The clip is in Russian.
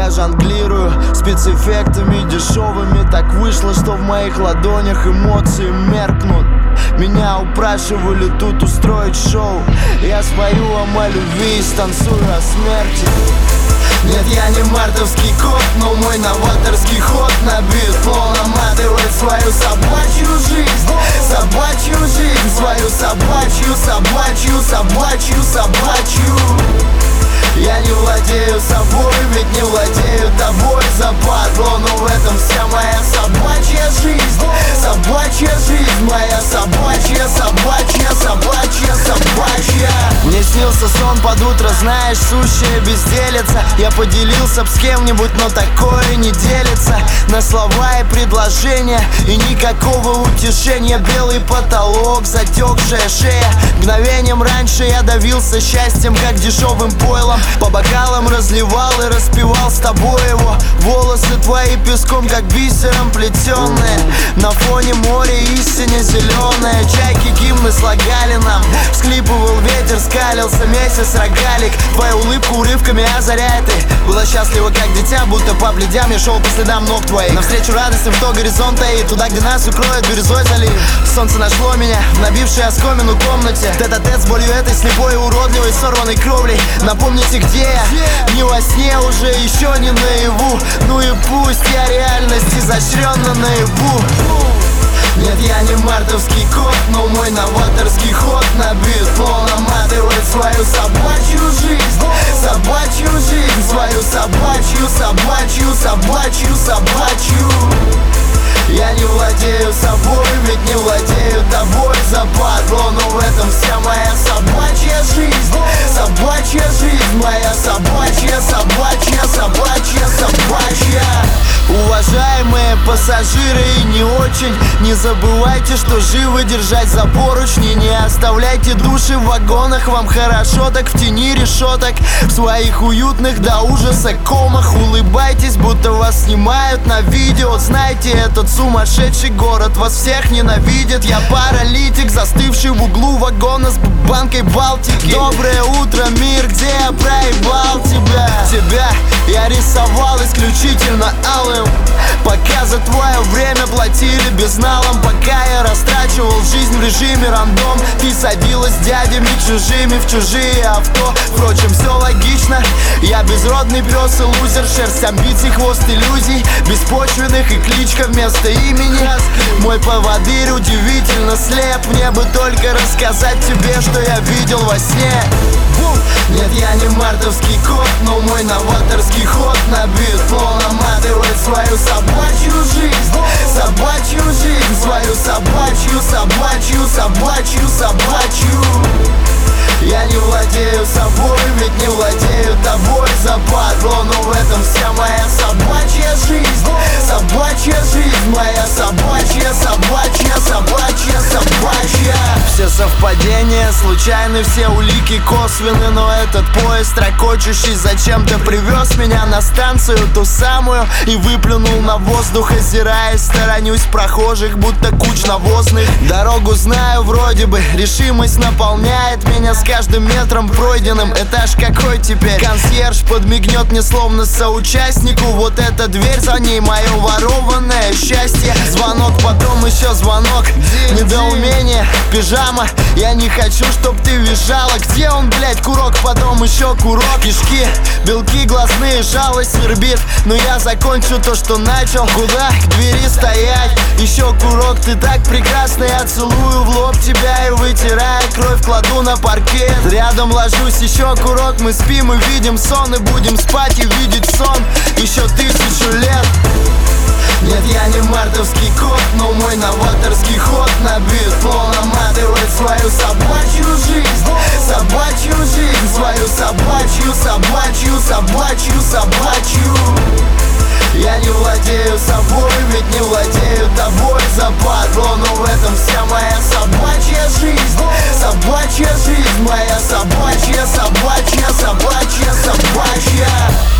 я жонглирую спецэффектами дешевыми. Так вышло, что в моих ладонях эмоции меркнут. Меня упрашивали тут устроить шоу. Я спою вам о любви и станцую о смерти. Нет, я не мартовский кот, но мой новаторский ход набит флоу, наматывает свою собачью жизнь. Собачью жизнь, свою собачью, собачью, собачью, собачью. Я не владею собой, ведь не владею тобой, западло, но в этом вся моя собачья жизнь. Собачья жизнь, моя собачья, собачья, собачья, собачья. Мне снился сон под утро, знаешь, сущая безделица. Я поделился б с кем-нибудь, но такое не делится на слова и предложения, и никакого утешения. Белый потолок, затекшая шея. Мгновением раньше я давился счастьем, как дешевым пойлом. По бокалам разливал и распевал с тобой его. Волосы твои песком, как бисером плетеные. На фоне моря истине зеленая. Чайки гимны слагали нам. Всхлипывал ветер, скалился месяц рогалик. Твою улыбку урывками озаряет. И была счастлива, как дитя, будто по бледям я шел по следам ног твоих. Навстречу радостям, что горизонт таит, туда, где нас укроет бирюзой залив. Солнце нашло меня в набившей оскомину комнате. Тет-а-тет с болью этой слепой и уродливой, сорванной кровлей. Напомните, где я? Не во сне уже, еще не наяву. Ну и пусть я реальность изощренно наяву. Нет, я не мартовский кот, но мой новаторский ход набит флоу, наматывает свою собачью жизнь. Собачью жизнь, свою собачью, собачью, собачью, собачью. Я не владею собой, ведь не владею тобой, западло, но в этом вся моя собачья жизнь. Собачья жизнь, моя собачья, собачья, собачья, собачья. Уважаемые пассажиры и не очень, не забывайте, что живы держать за поручни. Не оставляйте души в вагонах, вам хорошо так в тени решеток. В своих уютных до ужаса комах улыбайтесь, будто вас снимают на видео. Знайте, этот сумасшедший город вас всех ненавидит. Я паралитик, застывший в углу вагона с банкой Балтики. Доброе утро, мир, где я проебал тебя? Тебя я рисовал исключительно алым, пока за твое время платили безналом. Пока я растрачивал жизнь в режиме рандом, ты садилась с дядями чужими в чужие авто. Впрочем, все логично, я безродный пес и лузер. Шерсть амбиций, хвост иллюзий беспочвенных и кличка вместо имени. Мой поводырь удивительно слеп, мне бы только рассказать тебе, что я видел во сне. Нет, я не мартовский кот, но мой новаторский ход набит флоу, наматывает свою собачью жизнь. Собачью жизнь, свою собачью, собачью, собачью, собачью. Я не владею собой, ведь не владею тобой, западло, но в этом вся моя собачья жизнь. Собачья жизнь, моя собачья, собачья, собачья, собачья. Все совпадения случайны, все улики косвенны, но этот поезд ракочущий зачем-то привез меня на станцию ту самую и выплюнул на воздух, озираясь, сторонюсь прохожих, будто куч навозных. Дорогу знаю вроде бы, решимость наполняет меня с каждым метром пройденным. Этаж какой теперь? Консьерж подмигнет мне словно соучастнику. Вот эта дверь, за ней мое ворованное счастье. Звонок, потом еще звонок. Недоумение, пижама. Я не хочу, чтоб ты визжала. Где он, блять, курок, потом еще курок. Кишки, белки, глазные, жалость свербит. Но я закончу то, что начал. Куда? К двери стоять. Еще курок, ты так прекрасна. Я целую в лоб тебя и вытирая кровь, кладу на паркет. Рядом ложусь, еще курок. Мы спим и видим сон, и будем спать и видеть сон еще 1000 лет. Нет, я не мартовский кот, но мой новаторский ход набит флоу, наматывает свою собачью жизнь. Собачью жизнь, свою собачью, собачью, собачью, собачью. Я не владею собой, ведь не владею тобой, западло, но в этом вся моя собачья жизнь. Собачья жизнь, моя собачья, собачья, собачья, собачья.